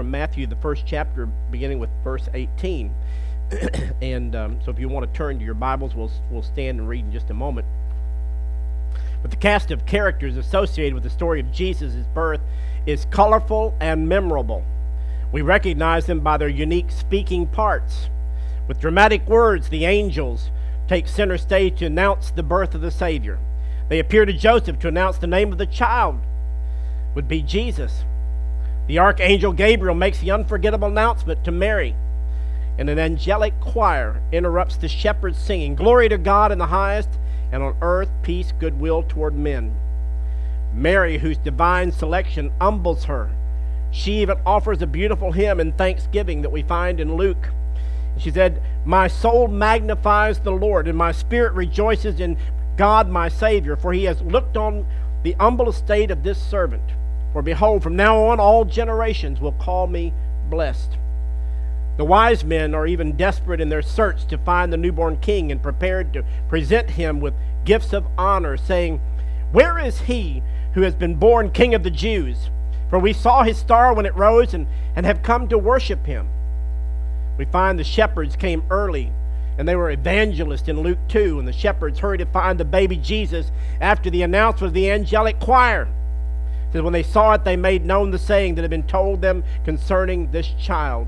from Matthew, the first chapter, beginning with verse 18. And so if you want to turn to your Bibles, we'll stand and read in just a moment. But the cast of characters associated with the story of Jesus' birth is colorful and memorable. We recognize them by their unique speaking parts. With dramatic words, the angels take center stage to announce the birth of the Savior. They appear to Joseph to announce the name of the child would be Jesus. The archangel Gabriel makes the unforgettable announcement to Mary, and an angelic choir interrupts the shepherds singing, "Glory to God in the highest, and on earth peace, goodwill toward men." Mary, whose divine selection humbles her, she even offers a beautiful hymn in thanksgiving that we find in Luke. She said, "My soul magnifies the Lord, and my spirit rejoices in God my Savior, for he has looked on the humble estate of this servant. For behold, from now on all generations will call me blessed." The wise men are even desperate in their search to find the newborn king and prepared to present him with gifts of honor, saying, "Where is he who has been born King of the Jews? For we saw his star when it rose and have come to worship him." We find the shepherds came early, and they were evangelists in Luke 2, and the shepherds hurried to find the baby Jesus after the announcement of the angelic choir. It says, when they saw it, they made known the saying that had been told them concerning this child.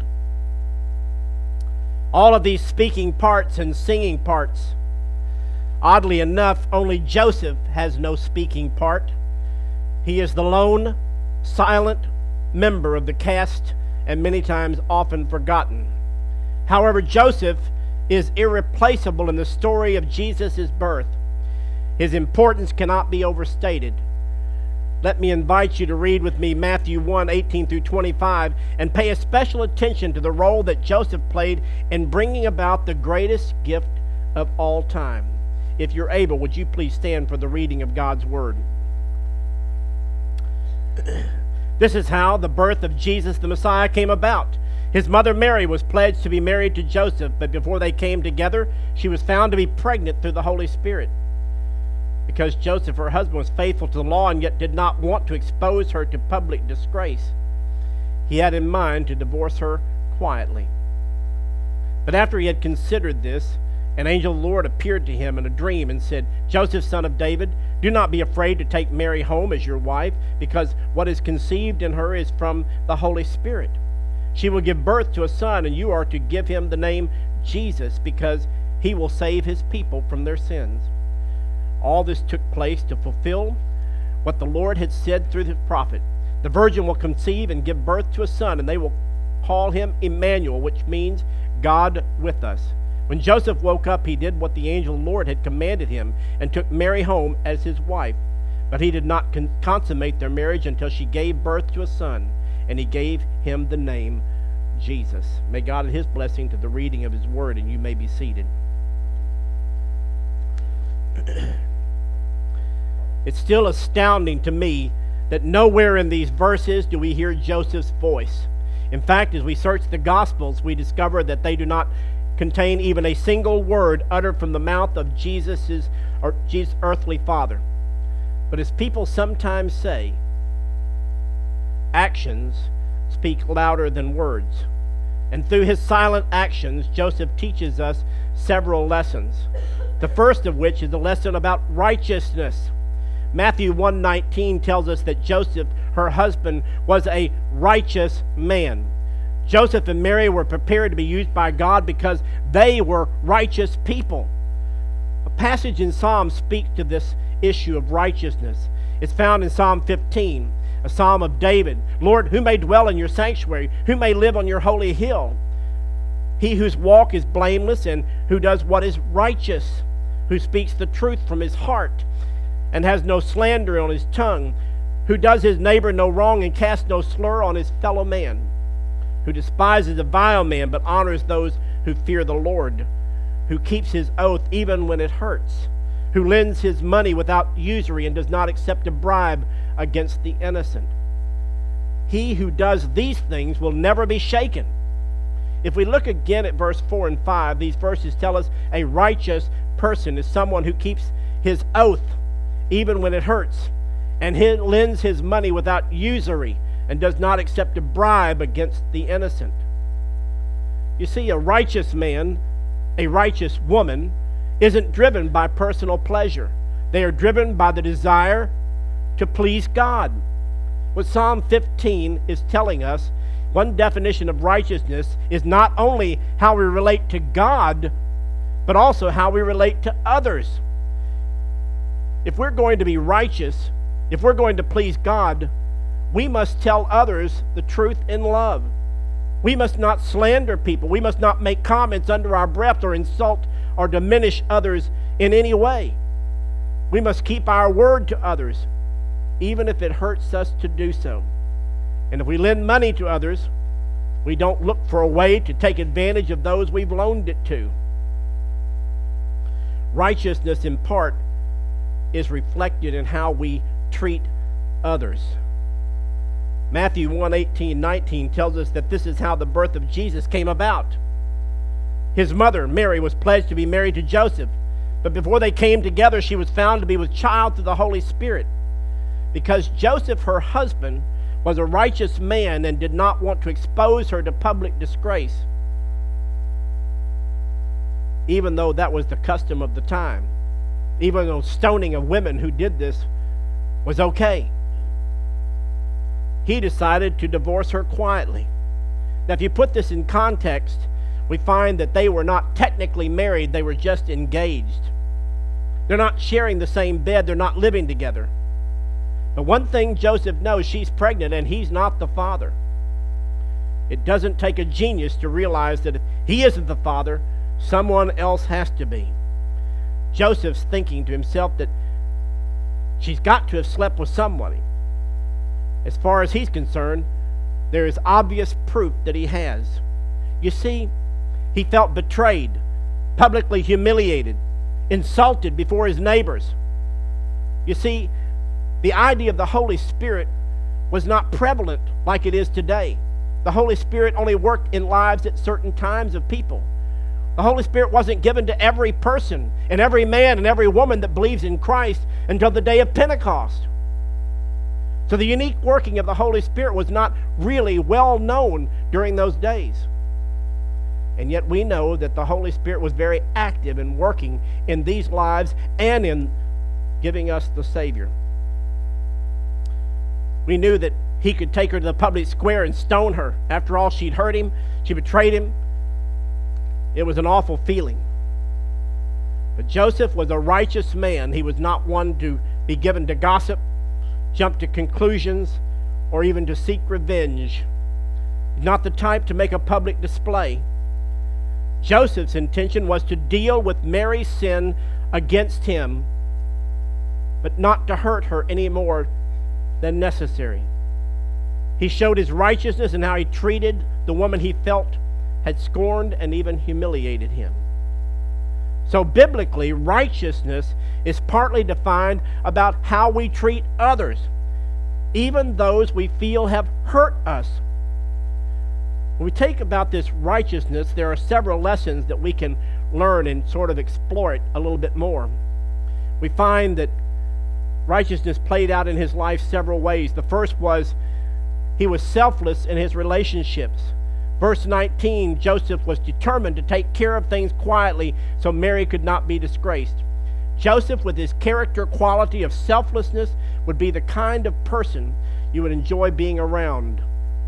All of these speaking parts and singing parts. Oddly enough, only Joseph has no speaking part. He is the lone, silent member of the cast, and many times often forgotten. However, Joseph is irreplaceable in the story of Jesus' birth. His importance cannot be overstated. Let me invite you to read with me Matthew 1, 18 through 25, and pay a special attention to the role that Joseph played in bringing about the greatest gift of all time. If you're able, would you please stand for the reading of God's Word? This is how the birth of Jesus the Messiah came about. His mother Mary was pledged to be married to Joseph, but before they came together, she was found to be pregnant through the Holy Spirit. Because Joseph, her husband, was faithful to the law and yet did not want to expose her to public disgrace, he had in mind to divorce her quietly. But after he had considered this, an angel of the Lord appeared to him in a dream and said, "Joseph, son of David, do not be afraid to take Mary home as your wife, because what is conceived in her is from the Holy Spirit. She will give birth to a son, and you are to give him the name Jesus, because he will save his people from their sins." All this took place to fulfill what the Lord had said through the prophet. The virgin will conceive and give birth to a son, and they will call him Emmanuel, which means God with us. When Joseph woke up, he did what the angel of the Lord had commanded him and took Mary home as his wife. But he did not consummate their marriage until she gave birth to a son, and he gave him the name Jesus. May God add his blessing to the reading of his word, and you may be seated. It's still astounding to me that nowhere in these verses do we hear Joseph's voice. In fact, as we search the Gospels, we discover that they do not contain even a single word uttered from the mouth of Jesus' earthly father. But as people sometimes say, actions speak louder than words. And through his silent actions, Joseph teaches us several lessons. The first of which is a lesson about righteousness. Matthew 1:19 tells us that Joseph, her husband, was a righteous man. Joseph and Mary were prepared to be used by God because they were righteous people. A passage in Psalms speaks to this issue of righteousness. It's found in Psalm 15, a psalm of David. "Lord, who may dwell in your sanctuary? Who may live on your holy hill? He whose walk is blameless and who does what is righteous, who speaks the truth from his heart and has no slander on his tongue, who does his neighbor no wrong and casts no slur on his fellow man, who despises a vile man but honors those who fear the Lord, who keeps his oath even when it hurts, who lends his money without usury and does not accept a bribe against the innocent. He who does these things will never be shaken." If we look again at verse 4 and 5, these verses tell us a righteous person is someone who keeps his oath even when it hurts, and he lends his money without usury, and does not accept a bribe against the innocent. You see, a righteous man, a righteous woman, isn't driven by personal pleasure. They are driven by the desire to please God. What Psalm 15 is telling us, one definition of righteousness is not only how we relate to God, but also how we relate to others. If we're going to be righteous, if we're going to please God, we must tell others the truth in love. We must not slander people. We must not make comments under our breath or insult or diminish others in any way. We must keep our word to others, even if it hurts us to do so. And if we lend money to others, we don't look for a way to take advantage of those we've loaned it to. Righteousness, in part, is reflected in how we treat others. Matthew 1:18-19 tells us that this is how the birth of Jesus came about. His mother, Mary, was pledged to be married to Joseph, but before they came together, she was found to be with child through the Holy Spirit. Because Joseph, her husband, was a righteous man and did not want to expose her to public disgrace, even though that was the custom of the time, even though stoning of women who did this was okay, he decided to divorce her quietly. Now, if you put this in context, we find that they were not technically married, they were just engaged. They're not sharing the same bed, they're not living together. But one thing Joseph knows, she's pregnant and he's not the father. It doesn't take a genius to realize that if he isn't the father, someone else has to be. Joseph's thinking to himself that she's got to have slept with somebody. As far as he's concerned, there is obvious proof that he has. You see, he felt betrayed, publicly humiliated, insulted before his neighbors. You see, the idea of the Holy Spirit was not prevalent like it is today. The Holy Spirit only worked in lives at certain times of people. The Holy Spirit wasn't given to every person and every man and every woman that believes in Christ until the day of Pentecost. So the unique working of the Holy Spirit was not really well known during those days. And yet we know that the Holy Spirit was very active in working in these lives and in giving us the Savior. We knew that he could take her to the public square and stone her. After all, she'd hurt him, she betrayed him. It was an awful feeling. But Joseph was a righteous man. He was not one to be given to gossip, jump to conclusions, or even to seek revenge. Not the type to make a public display. Joseph's intention was to deal with Mary's sin against him, but not to hurt her any more than necessary. He showed his righteousness in how he treated the woman he felt had scorned and even humiliated him. So biblically, righteousness is partly defined about how we treat others, even those we feel have hurt us. When we take about this righteousness, there are several lessons that we can learn and sort of explore it a little bit more. We find that righteousness played out in his life several ways. The first was he was selfless in his relationships. Verse 19, Joseph was determined to take care of things quietly so Mary could not be disgraced. Joseph, with his character quality of selflessness, would be the kind of person you would enjoy being around.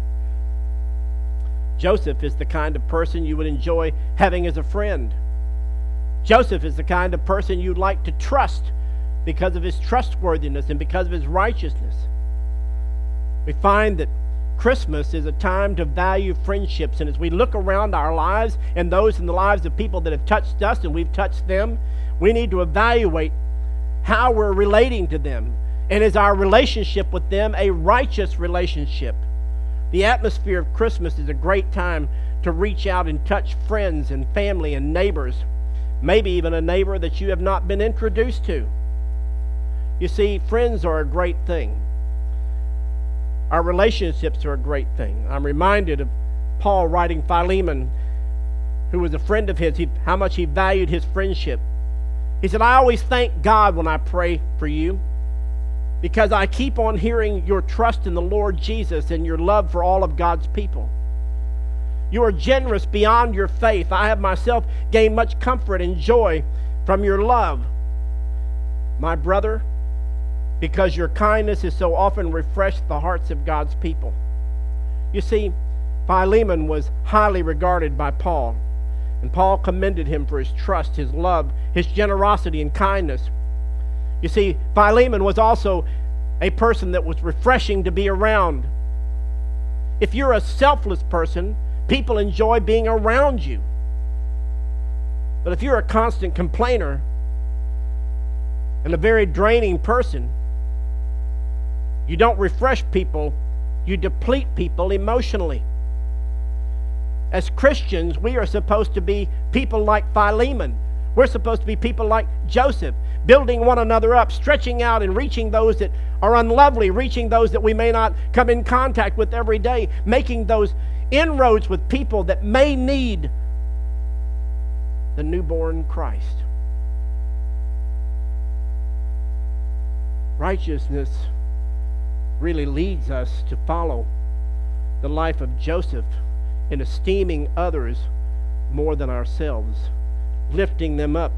Joseph is the kind of person you would enjoy having as a friend. Joseph is the kind of person you'd like to trust because of his trustworthiness and because of his righteousness. We find that Christmas is a time to value friendships, and as we look around our lives and those in the lives of people that have touched us and we've touched them, we need to evaluate how we're relating to them. And is our relationship with them a righteous relationship? The atmosphere of Christmas is a great time to reach out and touch friends and family and neighbors, maybe even a neighbor that you have not been introduced to. You see, friends are a great thing. Our relationships are a great thing. I'm reminded of Paul writing Philemon, who was a friend of his, how much he valued his friendship. He said, I always thank God when I pray for you. because I keep on hearing your trust in the Lord Jesus and your love for all of God's people. You are generous beyond your faith. I have myself gained much comfort and joy from your love, my brother, because your kindness has so often refreshed the hearts of God's people. You see, Philemon was highly regarded by Paul, and Paul commended him for his trust, his love, his generosity, and kindness. You see, Philemon was also a person that was refreshing to be around. If you're a selfless person, people enjoy being around you. But if you're a constant complainer and a very draining person, you don't refresh people, you deplete people emotionally. As Christians, we are supposed to be people like Philemon. We're supposed to be people like Joseph, building one another up, stretching out and reaching those that are unlovely, reaching those that we may not come in contact with every day, making those inroads with people that may need the newborn Christ. Righteousness really leads us to follow the life of Joseph in esteeming others more than ourselves, lifting them up.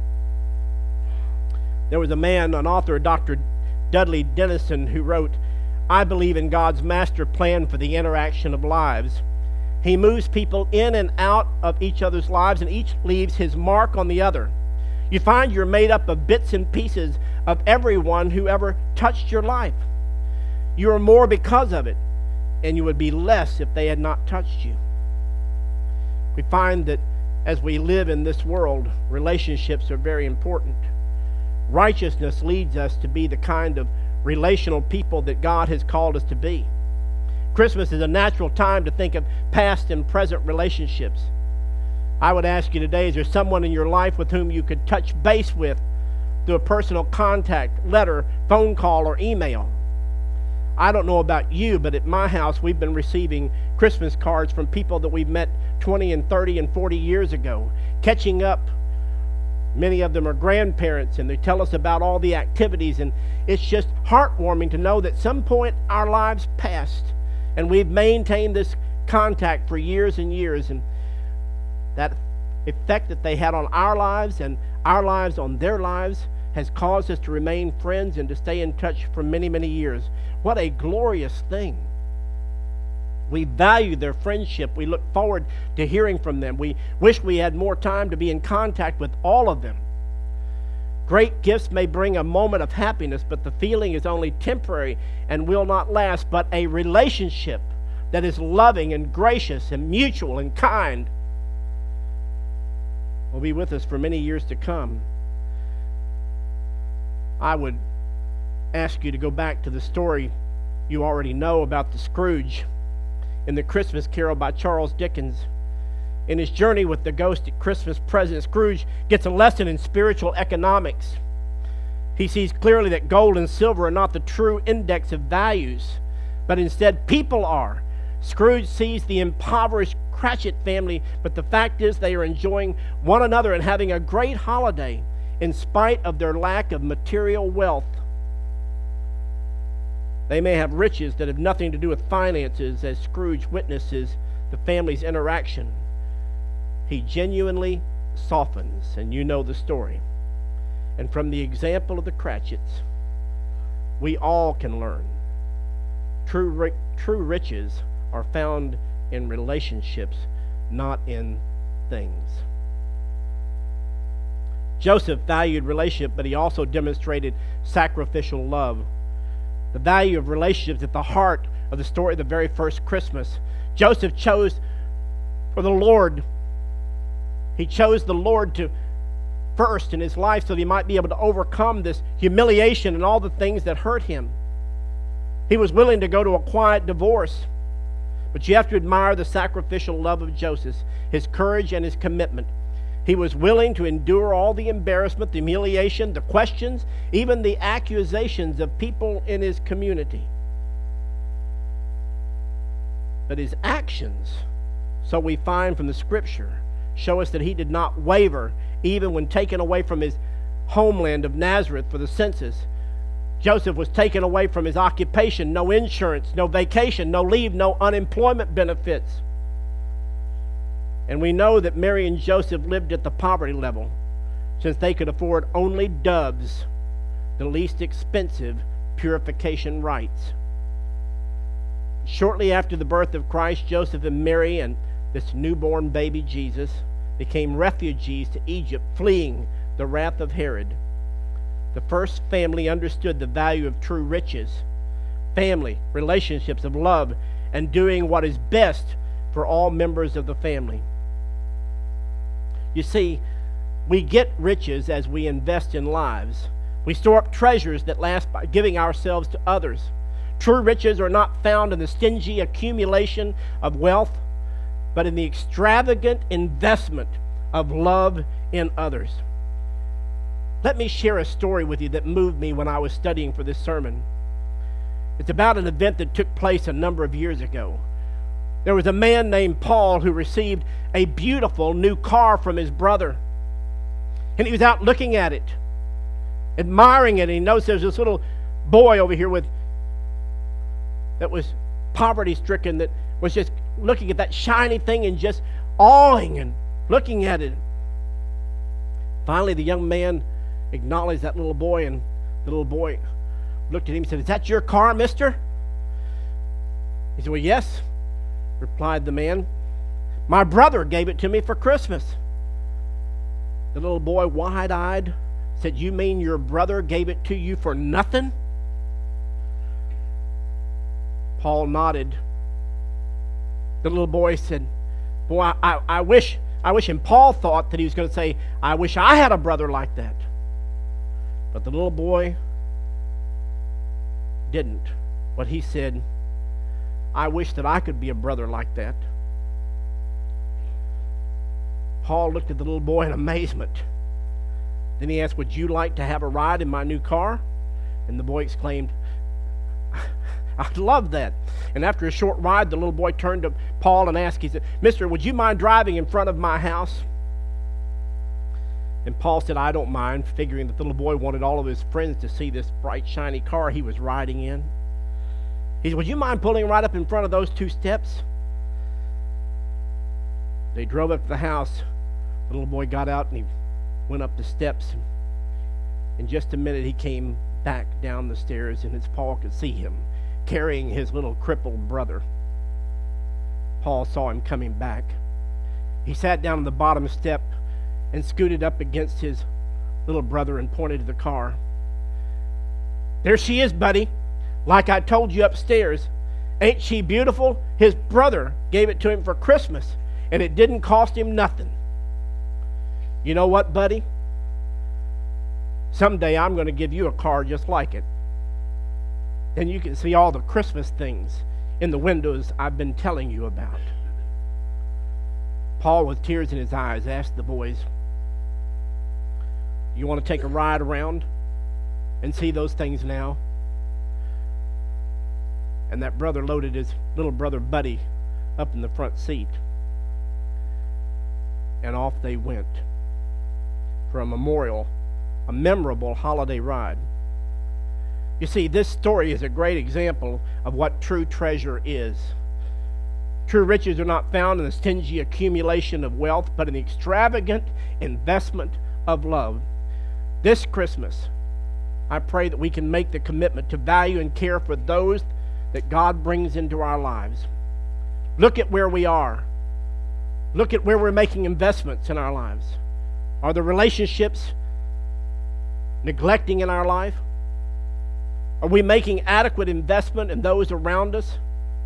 There was a man, an author, Dr. Dudley Dennison, who wrote, "I believe in God's master plan for the interaction of lives. He moves people in and out of each other's lives, and each leaves his mark on the other. You find you're made up of bits and pieces of everyone who ever touched your life. You are more because of it, and you would be less if they had not touched you." We find that as we live in this world, relationships are very important. Righteousness leads us to be the kind of relational people that God has called us to be. Christmas is a natural time to think of past and present relationships. I would ask you today, is there someone in your life with whom you could touch base with through a personal contact, letter, phone call, or email? I don't know about you, but at my house we've been receiving Christmas cards from people that we've met 20 and 30 and 40 years ago, catching up. Many of them are grandparents, and they tell us about all the activities, and it's just heartwarming to know that at some point our lives passed, and we've maintained this contact for years and years, and that effect that they had on our lives and our lives on their lives has caused us to remain friends and to stay in touch for many, many years. What a glorious thing. We value their friendship. We look forward to hearing from them. We wish we had more time to be in contact with all of them. Great gifts may bring a moment of happiness, but the feeling is only temporary and will not last. But a relationship that is loving and gracious and mutual and kind will be with us for many years to come. I would ask you to go back to the story you already know about the Scrooge in The Christmas Carol by Charles Dickens. In his journey with the ghost at Christmas present, Scrooge gets a lesson in spiritual economics. He sees clearly that gold and silver are not the true index of values, but instead people are. Scrooge sees the impoverished Cratchit family, but the fact is they are enjoying one another and having a great holiday in spite of their lack of material wealth. They may have riches that have nothing to do with finances, as Scrooge witnesses the family's interaction. He genuinely softens, and you know the story. And from the example of the Cratchits, we all can learn. True riches are found in relationships, not in things. Joseph valued relationship, but he also demonstrated sacrificial love. The value of relationships at the heart of the story of the very first Christmas. Joseph chose for the Lord. He chose the Lord to first in his life so that he might be able to overcome this humiliation and all the things that hurt him. He was willing to go to a quiet divorce. But you have to admire the sacrificial love of Joseph, his courage and his commitment. He was willing to endure all the embarrassment, the humiliation, the questions, even the accusations of people in his community. But his actions, so we find from the Scripture, show us that he did not waver even when taken away from his homeland of Nazareth for the census. Joseph was taken away from his occupation, no insurance, no vacation, no leave, no unemployment benefits. And we know that Mary and Joseph lived at the poverty level, since they could afford only doves, the least expensive purification rites. Shortly after the birth of Christ, Joseph and Mary and this newborn baby Jesus became refugees to Egypt, fleeing the wrath of Herod. The first family understood the value of true riches, family, relationships of love, and doing what is best for all members of the family. You see, we get riches as we invest in lives. We store up treasures that last by giving ourselves to others. True riches are not found in the stingy accumulation of wealth, but in the extravagant investment of love in others. Let me share a story with you that moved me when I was studying for this sermon. It's about an event that took place a number of years ago. There was a man named Paul who received a beautiful new car from his brother. And he was out looking at it, admiring it, and he noticed there's this little boy over here that was poverty-stricken, that was just looking at that shiny thing and just awing and looking at it. Finally, the young man acknowledged that little boy, and the little boy looked at him and said, "Is that your car, mister?" He said, "Well, yes," replied the man. "My brother gave it to me for Christmas." The little boy, wide-eyed, said, "You mean your brother gave it to you for nothing?" Paul nodded. The little boy said, "Boy, I wish," and Paul thought that he was going to say, "I wish I had a brother like that." But the little boy didn't. What he said, "I wish that I could be a brother like that." Paul looked at the little boy in amazement. Then he asked, "Would you like to have a ride in my new car?" And the boy exclaimed, "I'd love that." And after a short ride, the little boy turned to Paul and asked, he said, "Mister, would you mind driving in front of my house?" And Paul said, "I don't mind," figuring that the little boy wanted all of his friends to see this bright, shiny car he was riding in. He said, "Would you mind pulling right up in front of those two steps?" They drove up to the house. The little boy got out and he went up the steps. In just a minute, he came back down the stairs, and as Paul could see him carrying his little crippled brother. Paul saw him coming back. He sat down on the bottom step and scooted up against his little brother and pointed to the car. "There she is, buddy, like I told you upstairs. Ain't she beautiful? His brother gave it to him for Christmas, and it didn't cost him nothing. You know what, buddy? Someday I'm going to give you a car just like it. Then you can see all the Christmas things in the windows I've been telling you about." Paul, with tears in his eyes, asked the boys, "You want to take a ride around and see those things now?" And that brother loaded his little brother Buddy up in the front seat. And off they went for a memorable holiday ride. You see, this story is a great example of what true treasure is. True riches are not found in the stingy accumulation of wealth, but in the extravagant investment of love. This Christmas, I pray that we can make the commitment to value and care for those that God brings into our lives. Look at where we are. Look at where we're making investments in our lives. Are the relationships neglecting in our life? Are we making adequate investment in those around us?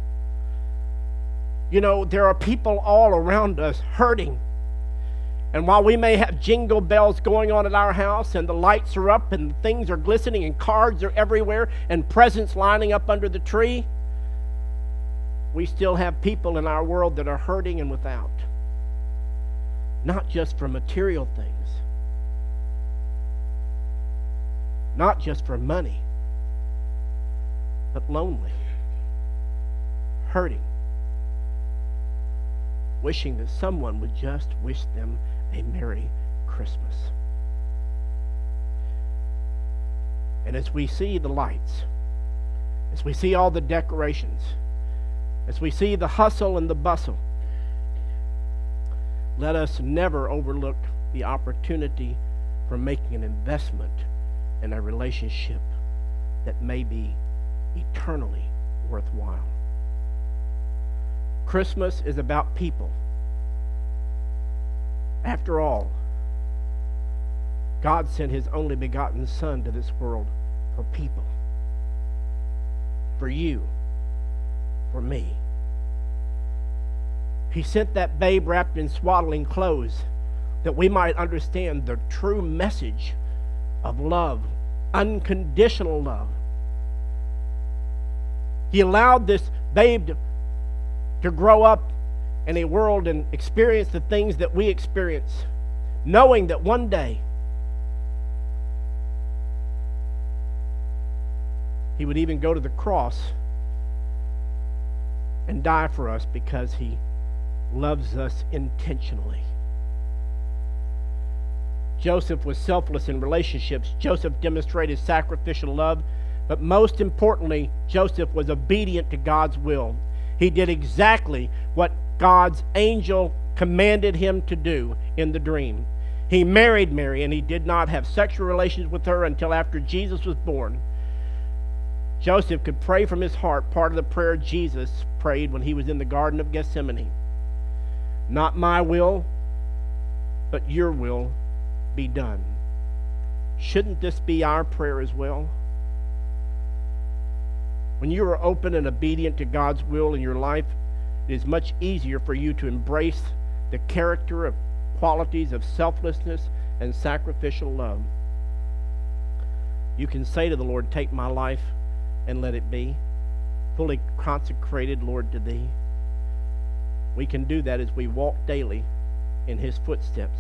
You know, there are people all around us hurting. And while we may have jingle bells going on at our house, and the lights are up, and things are glistening, and cards are everywhere, and presents lining up under the tree, we still have people in our world that are hurting and without. Not just for material things, not just for money, but lonely, hurting, wishing that someone would just wish them a Merry Christmas. And as we see the lights, as we see all the decorations, as we see the hustle and the bustle, let us never overlook the opportunity for making an investment in a relationship that may be eternally worthwhile. Christmas is about people. After all, God sent His only begotten Son to this world for people. For you. For me. He sent that babe wrapped in swaddling clothes that we might understand the true message of love, unconditional love. He allowed this babe to grow up in a world and experience the things that we experience, knowing that one day He would even go to the cross and die for us because He loves us intentionally. Joseph was selfless in relationships. Joseph demonstrated sacrificial love, but most importantly, Joseph was obedient to God's will. He did exactly what God's angel commanded him to do in the dream. He married Mary, and he did not have sexual relations with her until after Jesus was born. Joseph could pray from his heart part of the prayer Jesus prayed when he was in the Garden of Gethsemane. Not my will, but your will be done. Shouldn't this be our prayer as well? When you are open and obedient to God's will in your life, it is much easier for you to embrace the character of qualities of selflessness and sacrificial love. You can say to the Lord, take my life and let it be fully consecrated, Lord, to Thee. We can do that as we walk daily in His footsteps.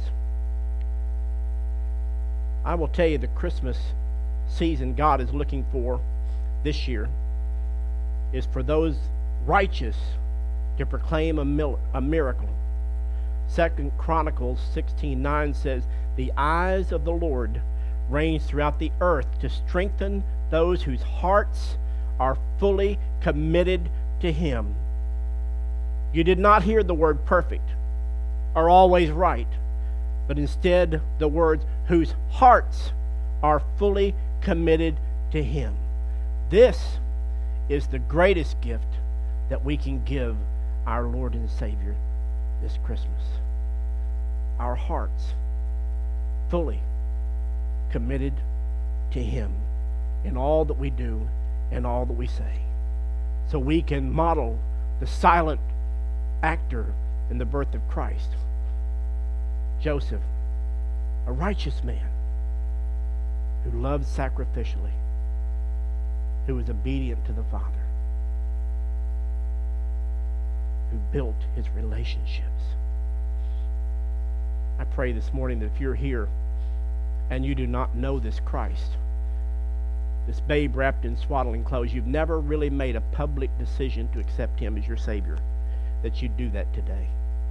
I will tell you, the Christmas season God is looking for this year is for those righteous to proclaim a miracle. 2 Chronicles 16:9 says, the eyes of the Lord range throughout the earth to strengthen those whose hearts are fully committed to Him. You did not hear the word perfect or always right, but instead the words whose hearts are fully committed to Him. This is the greatest gift that we can give our Lord and Savior this Christmas. Our hearts fully committed to Him in all that we do and all that we say, so we can model the silent actor in the birth of Christ, Joseph, a righteous man who loved sacrificially, who was obedient to the Father, who built his relationships. I pray this morning that if you're here and you do not know this Christ, this babe wrapped in swaddling clothes, you've never really made a public decision to accept Him as your Savior, that you do that today.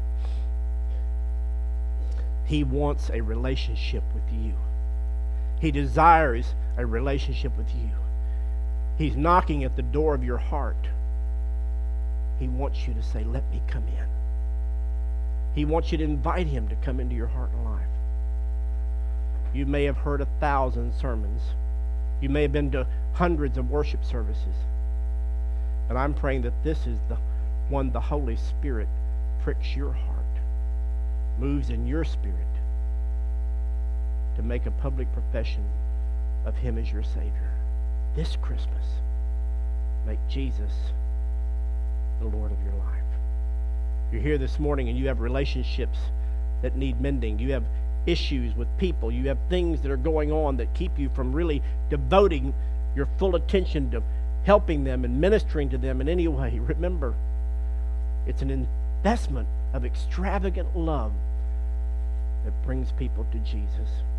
He wants a relationship with you. He desires a relationship with you. He's knocking at the door of your heart. He wants you to say, let me come in. He wants you to invite Him to come into your heart and life. You may have heard 1,000 sermons. You may have been to hundreds of worship services. But I'm praying that this is the one the Holy Spirit pricks your heart, moves in your spirit to make a public profession of Him as your Savior. This Christmas, make Jesus the Lord of your life. If you're here this morning and you have relationships that need mending, you have issues with people, you have things that are going on that keep you from really devoting your full attention to helping them and ministering to them in any way, remember, it's an investment of extravagant love that brings people to Jesus.